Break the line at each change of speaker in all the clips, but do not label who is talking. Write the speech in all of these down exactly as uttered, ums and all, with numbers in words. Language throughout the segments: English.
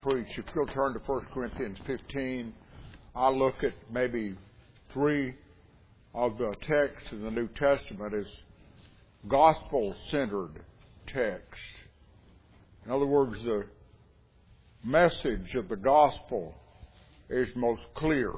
preach. If you'll turn to First Corinthians fifteen, I'll look at maybe three of the texts in the New Testament as gospel-centered texts. In other words, the message of the gospel is most clear.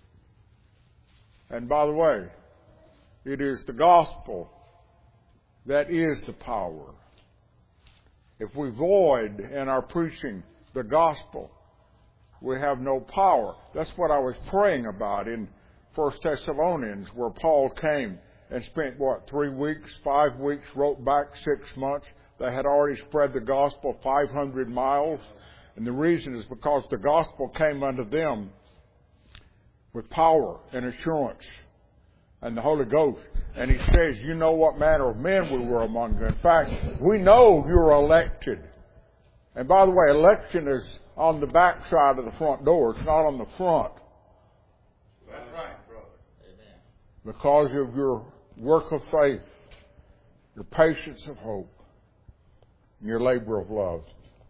And by the way, it is the gospel that is the power. If we void in our preaching the gospel, we have no power. That's what I was praying about in First Thessalonians, where Paul came and spent, what, three weeks, five weeks, wrote back six months. They had already spread the gospel five hundred miles. And the reason is because the gospel came unto them with power and assurance and the Holy Ghost. And he says, you know what manner of men we were among you. In fact, we know you're elected. And by the way, election is on the back side of the front door. It's not on the front.
That's right, brother. Amen.
Because of your work of faith, your patience of hope, and your labor of love.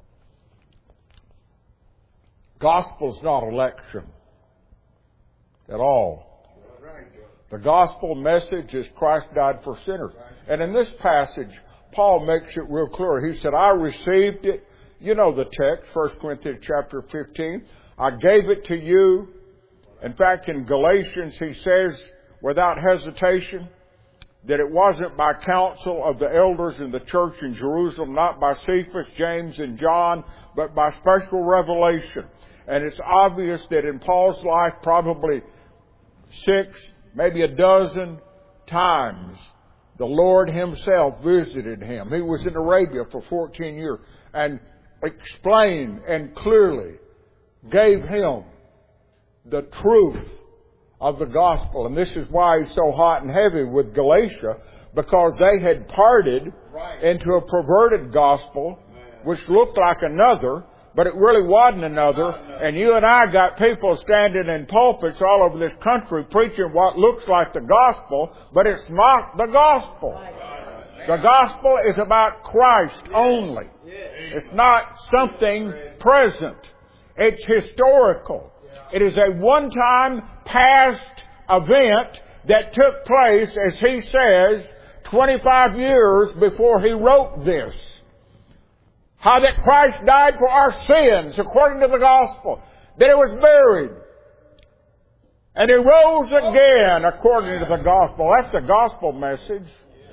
Gospel's not election at all. The gospel message is Christ died for sinners. And in this passage, Paul makes it real clear. He said, I received it. You know the text, First Corinthians chapter fifteen. I gave it to you. In fact, in Galatians, he says, without hesitation, that it wasn't by counsel of the elders in the church in Jerusalem, not by Cephas, James, and John, but by special revelation. And it's obvious that in Paul's life, probably six, maybe a dozen times, the Lord himself visited him. He was in Arabia for fourteen years and explained and clearly gave him the truth of the gospel. And this is why he's so hot and heavy with Galatia, because they had parted right into a perverted gospel, which looked like another, but it really wasn't another. And you and I got people standing in pulpits all over this country preaching what looks like the gospel, but it's not the gospel. The gospel is about Christ only. It's not something present. It's historical. It is a one-time past event that took place, as he says, twenty-five years before he wrote this. How that Christ died for our sins according to the gospel. That He was buried. And He rose again according to the gospel. That's the gospel message.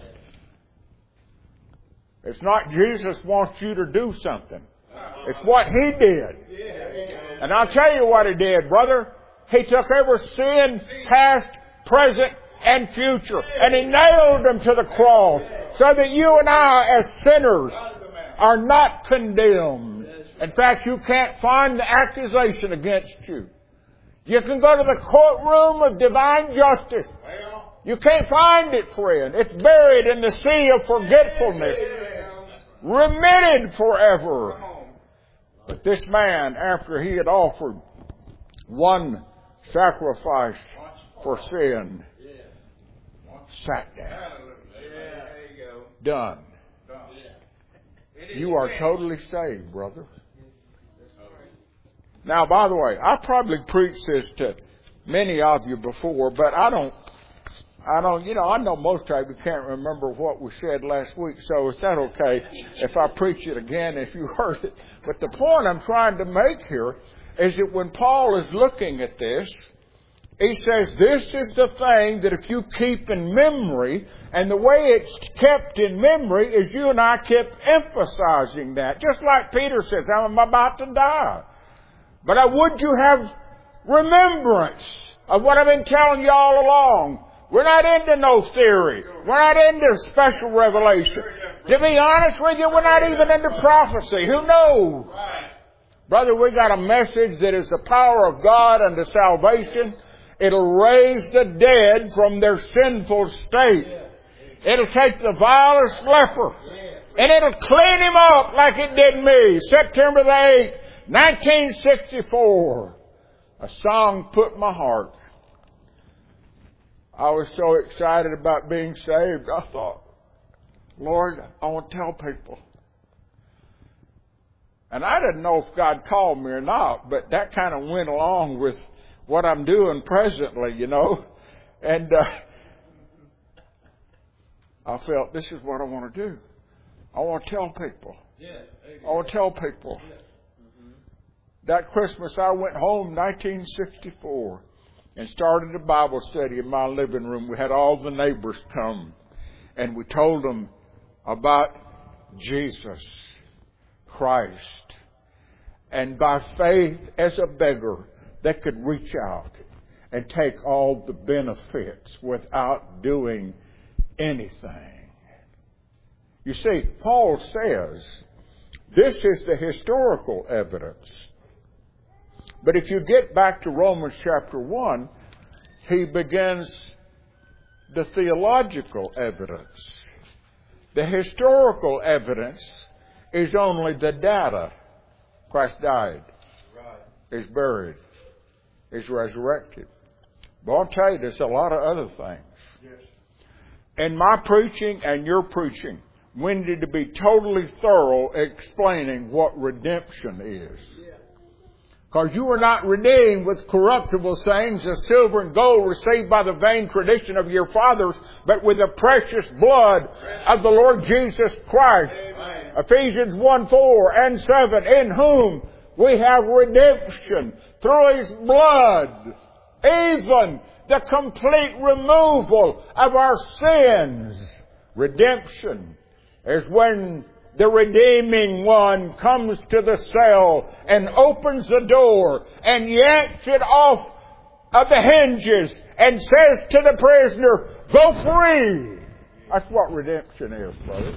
It's not Jesus wants you to do something. It's what He did. And I'll tell you what He did, brother. He took every sin, past, present, and future, and He nailed them to the cross so that you and I, as sinners, are not condemned. In fact, you can't find the accusation against you. You can go to the courtroom of divine justice. You can't find it, friend. It's buried in the sea of forgetfulness. Remitted forever. But this man, after he had offered one sacrifice for sin, sat down. Done. You are totally saved, brother. Now, by the way, I probably preached this to many of you before, but I don't, I don't, you know, I know most of you can't remember what we said last week, so is that okay if I preach it again if you heard it? But the point I'm trying to make here is that when Paul is looking at this, he says this is the thing that if you keep in memory, and the way it's kept in memory is you and I kept emphasizing that. Just like Peter says, I'm about to die. But I would you have remembrance of what I've been telling you all along. We're not into no theory. We're not into special revelation. To be honest with you, we're not even into prophecy. Who knows? Brother, we got a message that is the power of God unto salvation. It'll raise the dead from their sinful state. It'll take the vilest leper. And it'll clean him up like it did me. September the eighth, nineteen sixty-four. A song put my heart. I was so excited about being saved. I thought, Lord, I want to tell people. And I didn't know if God called me or not, but that kind of went along with what I'm doing presently, you know. And uh, I felt this is what I want to do. I want to tell people. I want to tell people. That Christmas I went home, nineteen sixty-four, and started a Bible study in my living room. We had all the neighbors come, and we told them about Jesus Christ. And by faith, as a beggar, they could reach out and take all the benefits without doing anything. You see, Paul says this is the historical evidence. But if you get back to Romans chapter one, he begins the theological evidence. The historical evidence is only the data. Christ died, is buried, is resurrected. But I'll tell you, there's a lot of other things. In my preaching and your preaching, we need to be totally thorough explaining what redemption is. Because you were not redeemed with corruptible things as silver and gold received by the vain tradition of your fathers, but with the precious blood of the Lord Jesus Christ. Amen. Ephesians one, four and seven, in whom we have redemption through His blood, even the complete removal of our sins. Redemption is when the redeeming one comes to the cell and opens the door and yanks it off of the hinges and says to the prisoner, go free. That's what redemption is, brother.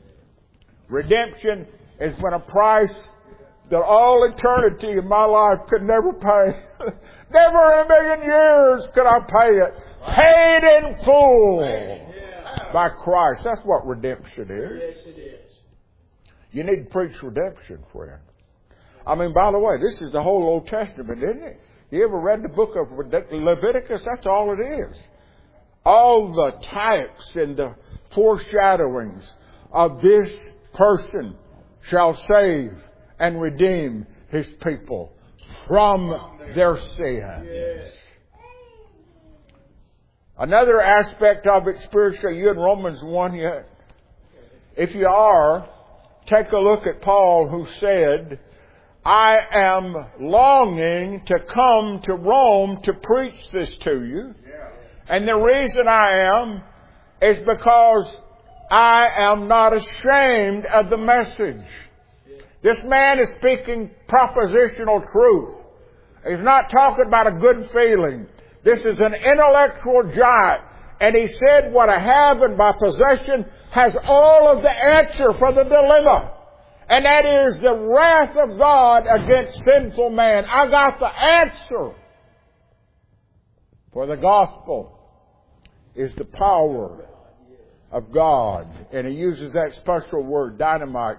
Redemption is when a price that all eternity in my life could never pay. Never in a million years could I pay it. Paid in full by Christ. That's what redemption is.
Yes, it is.
You need to preach redemption, friend. I mean, by the way, this is the whole Old Testament, isn't it? You ever read the book of Leviticus? That's all it is. All the types and the foreshadowings of this person shall save and redeem His people from their sins. Yes. Another aspect of it spiritually, you in Romans one yet? If you are, take a look at Paul, who said, I am longing to come to Rome to preach this to you. And the reason I am is because I am not ashamed of the message. This man is speaking propositional truth. He's not talking about a good feeling. This is an intellectual giant. And he said, what I have in my possession has all of the answer for the dilemma. And that is the wrath of God against sinful man. I got the answer. For the gospel is the power of God. And he uses that special word, dynamite.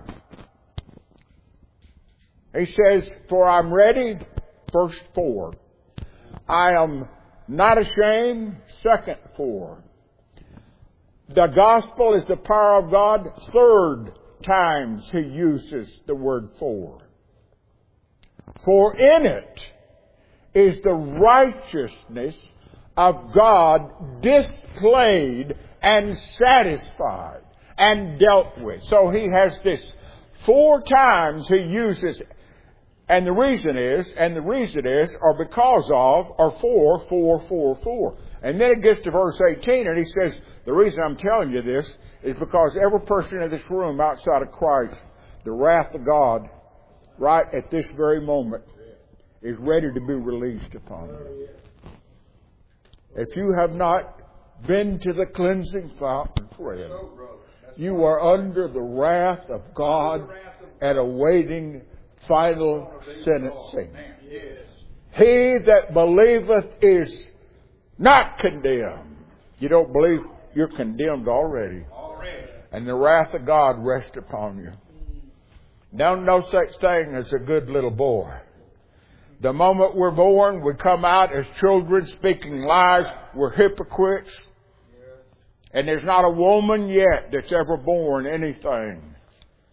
He says, for I'm ready, verse four. I am not ashamed, second four. The gospel is the power of God. Third times he uses the word for. For in it is the righteousness of God displayed and satisfied and dealt with. So he has this four times he uses. And the reason is, and the reason is, or because of, or for, for, for, for. And then it gets to verse eighteen and he says, the reason I'm telling you this is because every person in this room outside of Christ, the wrath of God, right at this very moment, is ready to be released upon you. If you have not been to the cleansing fountain, friend, you are under the wrath of God and awaiting final sentencing. He that believeth is not condemned. You don't believe, you're condemned already. And the wrath of God rests upon you. Don't no such thing as a good little boy. The moment we're born, we come out as children speaking lies. We're hypocrites. And there's not a woman yet that's ever born anything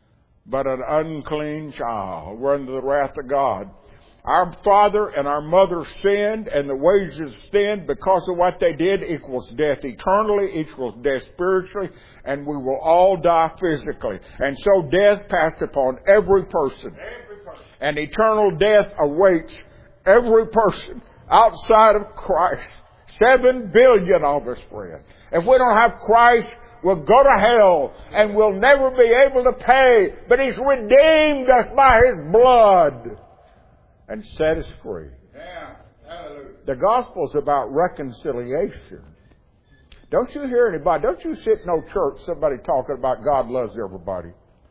but an unclean child. We're under the wrath of God. Our father and our mother sinned, and the wages of sin because of what they did equals death eternally, equals death spiritually, and we will all die physically. And so death passed upon every person. Every person. And eternal death awaits every person outside of Christ. Seven billion of us, friend. If we don't have Christ, we'll go to hell and we'll never be able to pay. But He's redeemed us by His blood and set us free.
Yeah. Hallelujah.
The gospel is about reconciliation. Don't you hear anybody, don't you sit in no church, somebody talking about God loves everybody.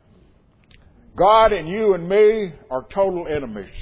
God and you and me are total enemies.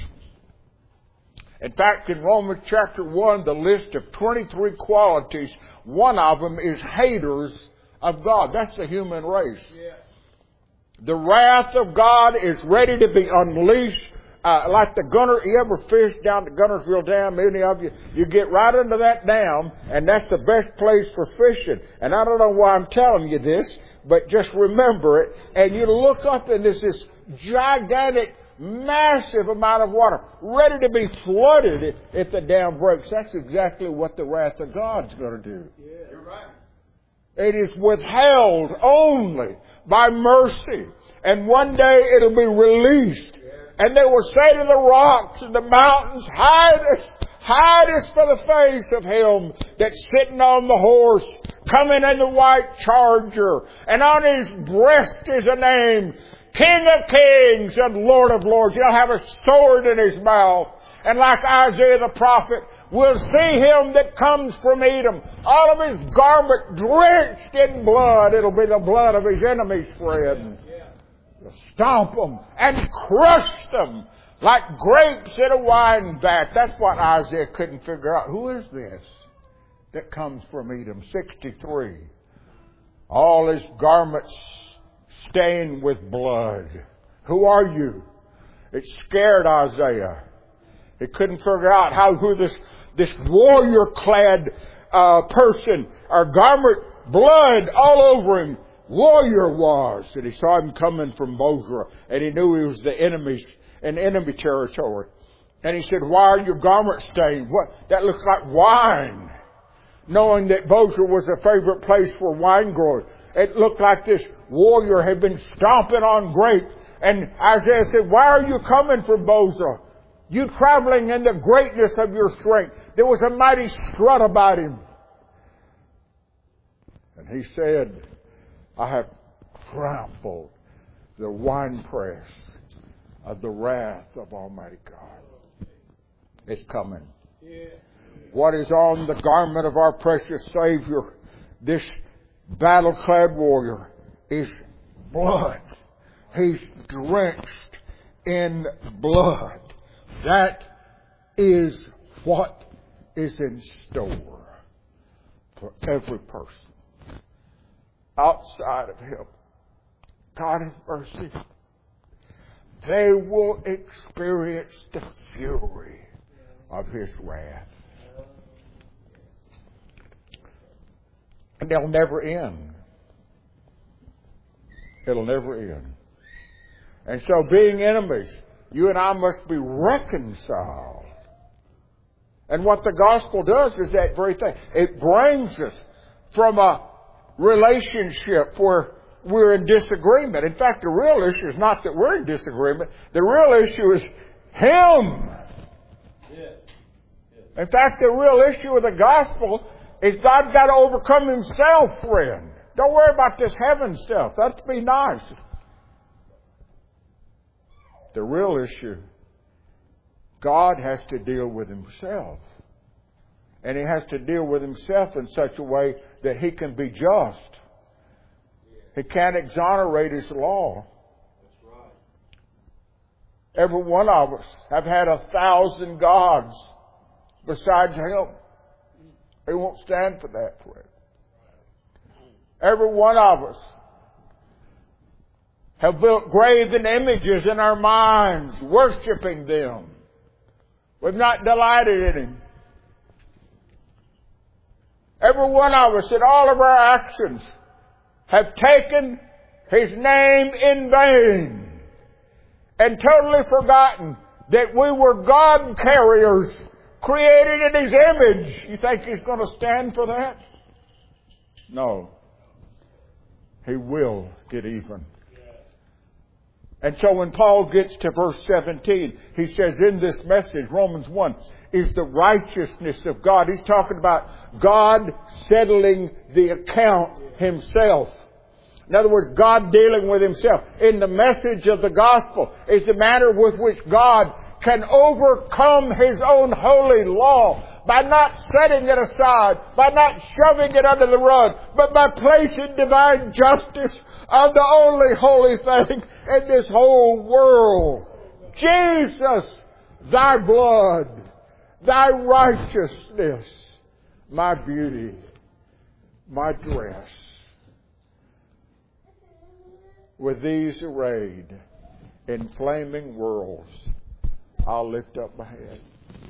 In fact, in Romans chapter one, the list of twenty-three qualities, one of them is haters of God. That's the human race.
Yes.
The wrath of God is ready to be unleashed. Uh, like the Gunner, you ever fish down the Gunnersville Dam? Many of you, you get right into that dam, and that's the best place for fishing. And I don't know why I'm telling you this, but just remember it. And you look up, and there's this gigantic, massive amount of water ready to be flooded if, if the dam breaks. That's exactly what the wrath of God's going to do.
Yeah, you're right.
It is withheld only by mercy, and one day it'll be released. And they will say to the rocks and the mountains, hide us, hide us for the face of Him that's sitting on the horse, coming in the white charger, and on His breast is a name, King of Kings and Lord of Lords. He'll have a sword in His mouth. And like Isaiah the prophet, we'll see Him that comes from Edom, all of His garment drenched in blood. It'll be the blood of His enemies, friend. Stomp them and crush them like grapes in a wine vat. That's what Isaiah couldn't figure out. Who is this that comes from Edom? sixty-three. All his garments stained with blood. Who are you? It scared Isaiah. He couldn't figure out how who this this warrior-clad uh, person, or garment, blood all over him, warrior was. And he saw him coming from Bozrah, and he knew he was the enemy's in enemy territory. And he said, "Why are your garments stained? What? That looks like wine." Knowing that Bozrah was a favorite place for wine growers, it looked like this warrior had been stomping on grapes. And Isaiah said, "Why are you coming from Bozrah? You traveling in the greatness of your strength." There was a mighty strut about him. And he said, "I have trampled the winepress of the wrath of Almighty God." It's coming. Yeah. What is on the garment of our precious Savior, this battle-clad warrior, is blood. He's drenched in blood. That is what is in store for every person outside of Him. God have mercy. They will experience the fury of His wrath. And they'll never end. It'll never end. And so, being enemies, you and I must be reconciled. And what the gospel does is that very thing. It brings us from a relationship where we're in disagreement. In fact, the real issue is not that we're in disagreement. The real issue is Him. In fact, the real issue of the gospel is God's got to overcome Himself, friend. Don't worry about this heaven stuff. That'd be nice. The real issue, God has to deal with Himself. And He has to deal with Himself in such a way that He can be just. He can't exonerate His law. That's right. Every one of us have had a thousand gods besides Him. He won't stand for that, friend. Every one of us have built graven images in our minds, worshiping them. We've not delighted in Him. Every one of us in all of our actions have taken His name in vain. and totally forgotten that we were God carriers created in His image. You think He's going to stand for that? No. He will get even. And so when Paul gets to verse seventeen, he says in this message, Romans one, is the righteousness of God. He's talking about God settling the account Himself. In other words, God dealing with Himself. In the message of the gospel is the manner with which God can overcome His own holy law by not setting it aside, by not shoving it under the rug, but by placing divine justice on the only holy thing in this whole world. Jesus, Thy blood, Thy righteousness, my beauty, my dress. With these arrayed in flaming whirls, I'll lift up my head.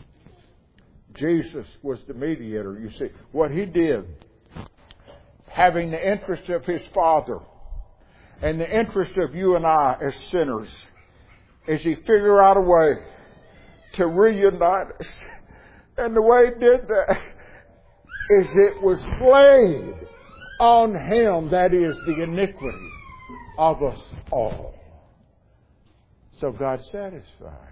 Jesus was the mediator, you see. What He did, having the interest of His Father and the interest of you and I as sinners, is He figured out a way to reunite us. And the way He did that is it was laid on Him, that is the iniquity of us all. So God's satisfied.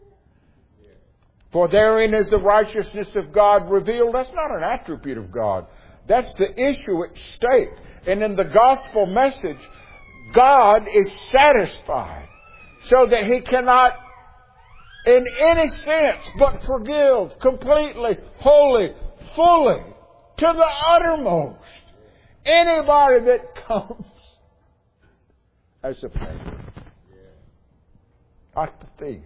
For therein is the righteousness of God revealed. That's not an attribute of God. That's the issue at stake. And in the gospel message, God is satisfied so that He cannot in any sense but forgive completely, wholly, fully, to the uttermost anybody that comes as a beggar, like the thief.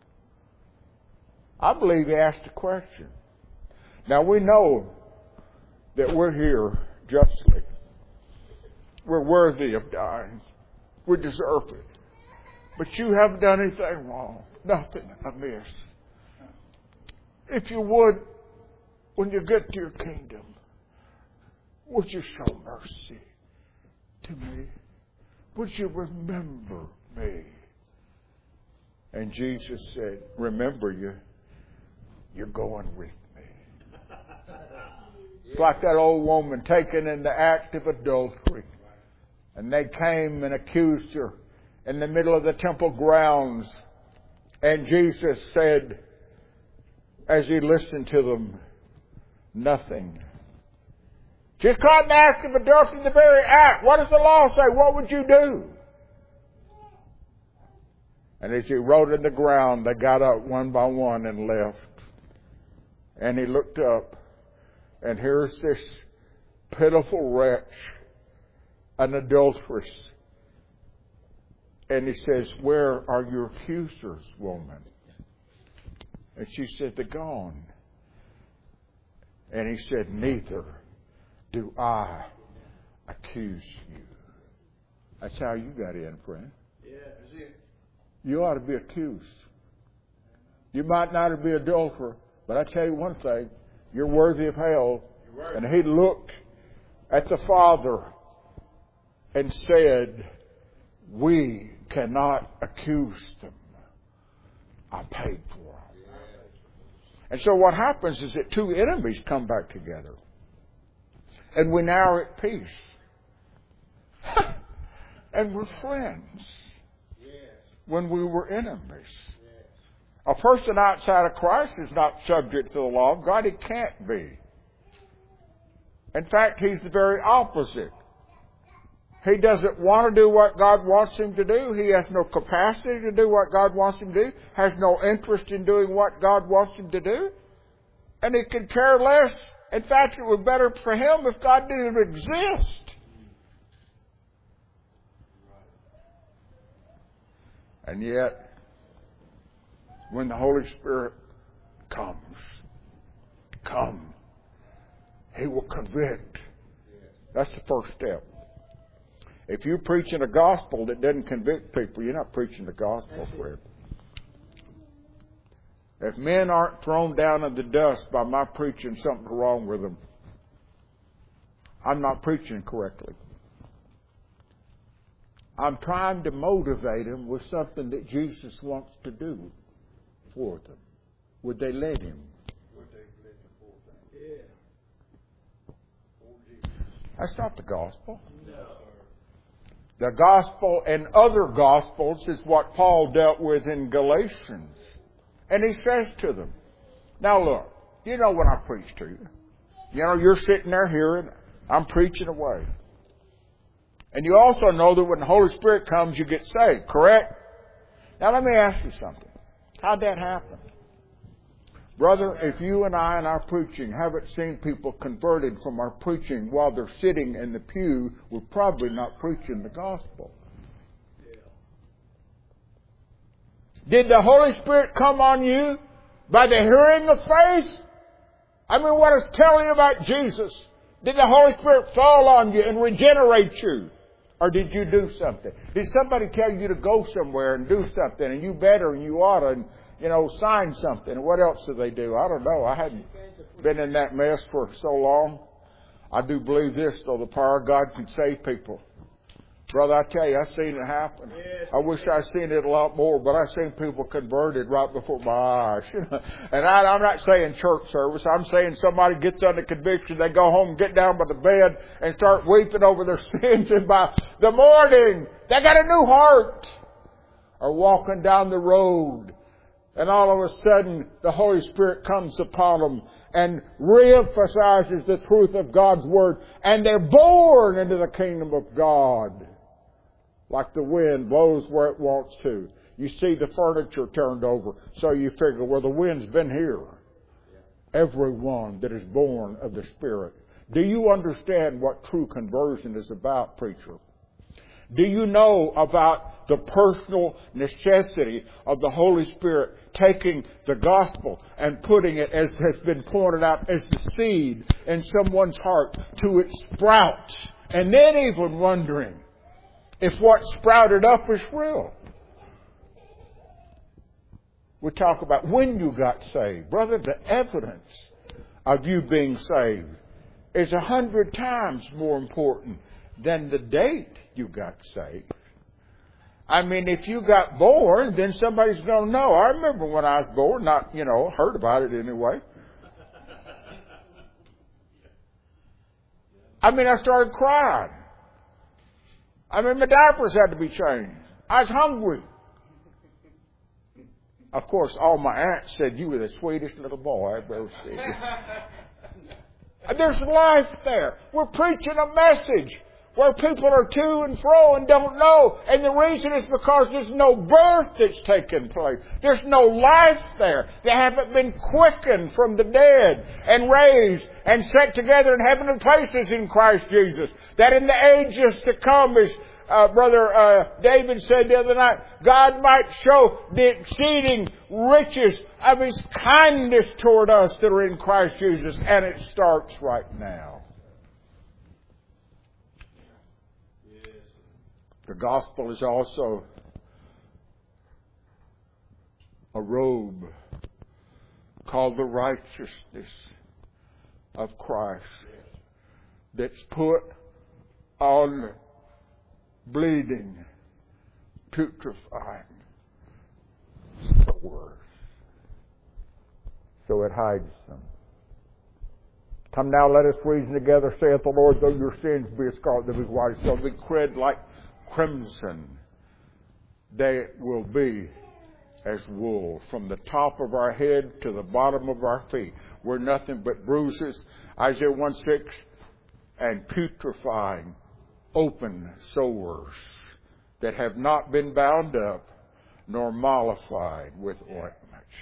I believe He asked a question. Now we know that we're here justly. We're worthy of dying. We deserve it. But you haven't done anything wrong. Nothing amiss. If you would, when you get to your kingdom, would you show mercy to me? Would you remember me? And Jesus said, remember you. You're going with me. It's like that old woman taken in the act of adultery. And they came and accused her in the middle of the temple grounds. And Jesus said, as He listened to them, nothing. Just caught in the act of adultery in the very act. What does the law say? What would you do? And as He wrote in the ground, they got up one by one and left. And He looked up, and here's this pitiful wretch, an adulteress. And He says, where are your accusers, woman? And she said, they're gone. And He said, neither do I accuse you. That's how you got in, friend.
Yeah, that's it.
You ought to be accused. You might not be an adulterer, but I tell you one thing, you're worthy of hell. And He looked at the Father and said, we cannot accuse them. I paid for them. And so what happens is that two enemies come back together. And we now are at peace. And we're friends. When we were enemies. A person outside of Christ is not subject to the law of God. He can't be. In fact, he's the very opposite. He doesn't want to do what God wants him to do. He has no capacity to do what God wants him to do. Has no interest in doing what God wants him to do. And he could care less. In fact, it would be better for him if God didn't exist. And yet, when the Holy Spirit comes, come, He will convict. That's the first step. If you're preaching a gospel that doesn't convict people, you're not preaching the gospel, friend. If men aren't thrown down in the dust by my preaching something's wrong with them, I'm not preaching correctly. I'm trying to motivate them with something that Jesus wants to do for them. Would they let Him? Would they let the poor thing? Yeah. That's not the gospel. No. The gospel and other gospels is what Paul dealt with in Galatians. And he says to them, now look, you know when I preach to you. You know, you're sitting there hearing, I'm preaching away. And you also know that when the Holy Spirit comes, you get saved, correct? Now let me ask you something. How'd that happen? Brother, if you and I in our preaching haven't seen people converted from our preaching while they're sitting in the pew, we're probably not preaching the gospel. Did the Holy Spirit come on you by the hearing of faith? I mean, what is telling you about Jesus? Did the Holy Spirit fall on you and regenerate you? Or did you do something? Did somebody tell you to go somewhere and do something and you better and you ought to, and, you know, sign something? And what else do they do? I don't know. I hadn't been in that mess for so long. I do believe this, though, the power of God can save people. Brother, I tell you, I've seen it happen. I wish I'd seen it a lot more, but I've seen people converted right before my eyes. And I, I'm not saying church service. I'm saying somebody gets under conviction. They go home, get down by the bed, and start weeping over their sins. And by the morning, they got a new heart. Or walking down the road, and all of a sudden, the Holy Spirit comes upon them and reemphasizes the truth of God's Word. And they're born into the kingdom of God. Like the wind blows where it wants to. You see the furniture turned over. So you figure, well, the wind's been here. Everyone that is born of the Spirit. Do you understand what true conversion is about, preacher? Do you know about the personal necessity of the Holy Spirit taking the gospel and putting it, as has been pointed out, as the seed in someone's heart to its sprout, and then even wondering if what sprouted up is real? We talk about when you got saved. Brother, the evidence of you being saved is a hundred times more important than the date you got saved. I mean, if you got born, then somebody's going to know. I remember when I was born, not, you know, heard about it anyway. I mean, I started crying. I mean, my diapers had to be changed. I was hungry. Of course, all my aunts said, you were the sweetest little boy I've ever seen. There's life there. We're preaching a message where people are to and fro and don't know. And the reason is because there's no birth that's taken place. There's no life there. They haven't been quickened from the dead and raised and set together in heavenly places in Christ Jesus. That in the ages to come, as uh, Brother uh, David said the other night, God might show the exceeding riches of His kindness toward us that are in Christ Jesus. And it starts right now. The gospel is also a robe called the righteousness of Christ that's put on bleeding, putrefying sores, so it hides them. Come now, let us reason together, saith the Lord, though your sins be as scarlet, they'll be white, shall be red like crimson. They will be as wool. From the top of our head to the bottom of our feet, we're nothing but bruises. Isaiah one six, and putrefying, open sores that have not been bound up nor mollified with ointment.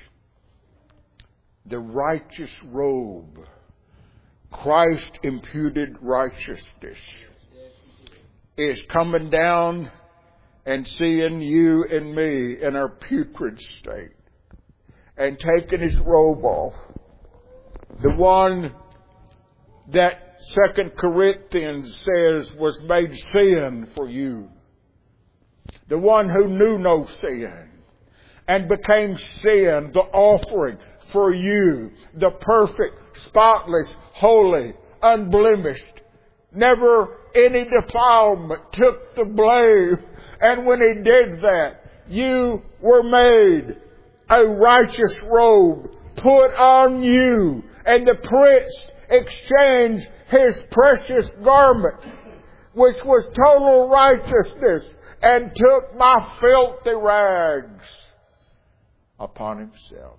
The righteous robe, Christ imputed righteousness, is coming down and seeing you and me in our putrid state and taking His robe off. The one that Second Corinthians says was made sin for you. The one who knew no sin and became sin, the offering for you, the perfect, spotless, holy, unblemished, never any defilement, took the blame. And when He did that, you were made a righteous robe put on you. And the Prince exchanged His precious garment, which was total righteousness, and took my filthy rags upon Himself.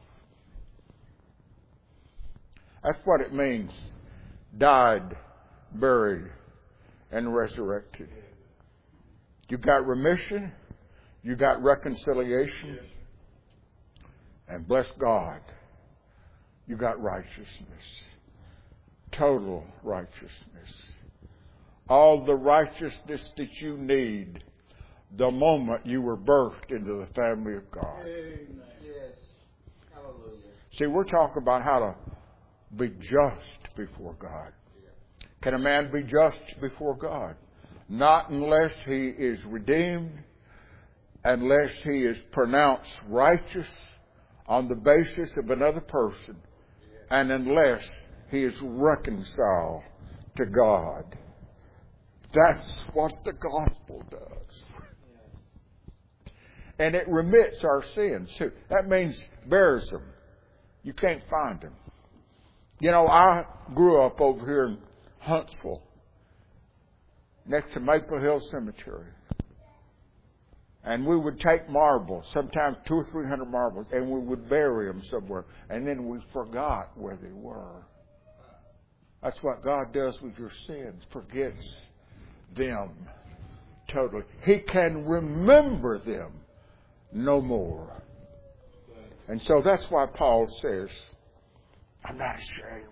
That's what it means. Died, buried, and resurrected. You got remission. You got reconciliation. And bless God, you got righteousness. Total righteousness. All the righteousness that you need the moment you were birthed into the family of God.
Amen. Yes.
Hallelujah.
See, we're talking about how to be just before God. Can a man be just before God? Not unless he is redeemed, unless he is pronounced righteous on the basis of another person, and unless he is reconciled to God. That's what the gospel does. And it remits our sins too. That means bears them. You can't find them. You know, I grew up over here in Huntsville, next to Maple Hill Cemetery. And we would take marbles, sometimes two or three hundred marbles, and we would bury them somewhere. And then we forgot where they were. That's what God does with your sins. Forgets them totally. He can remember them no more. And so that's why Paul says, I'm not ashamed.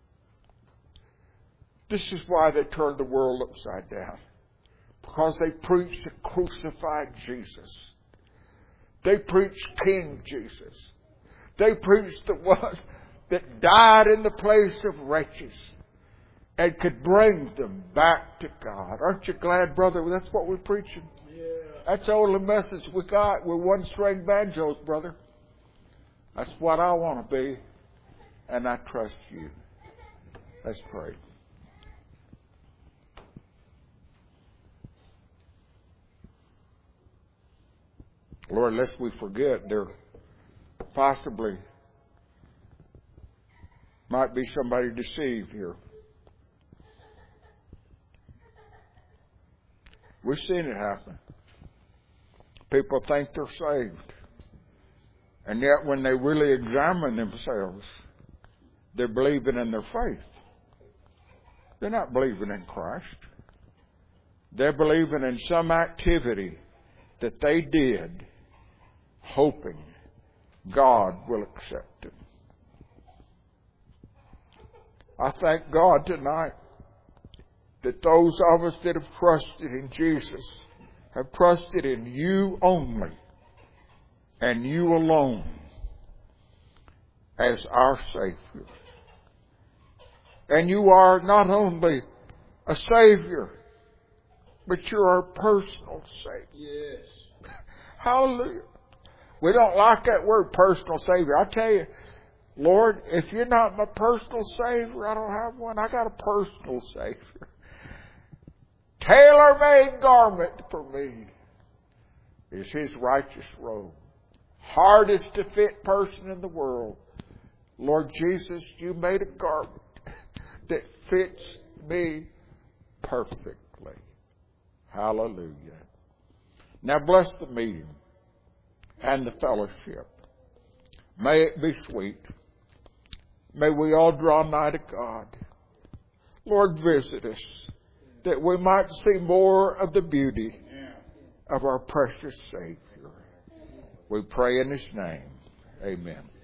This is why they turned the world upside down. Because they preached a crucified Jesus. They preached King Jesus. They preached the one that died in the place of wretches and could bring them back to God. Aren't you glad, brother? That's what we're preaching.
Yeah.
That's the only message we got. We're one-string banjos, brother. That's what I want to be. And I trust you. Let's pray. Lord, lest we forget, there possibly might be somebody deceived here. We've seen it happen. People think they're saved. And yet when they really examine themselves, they're believing in their faith. They're not believing in Christ. They're believing in some activity that they did, hoping God will accept them. I thank God tonight that those of us that have trusted in Jesus have trusted in you only and you alone as our Savior. And you are not only a Savior, but you're our personal Savior.
Yes.
Hallelujah. We don't like that word, personal Savior. I tell you, Lord, if you're not my personal Savior, I don't have one. I got a personal Savior. Tailor-made garment for me is His righteous robe. Hardest to fit person in the world. Lord Jesus, you made a garment that fits me perfectly. Hallelujah. Now bless the meeting and the fellowship. May it be sweet. May we all draw nigh to God. Lord, visit us that we might see more of the beauty of our precious Savior. We pray in His name. Amen.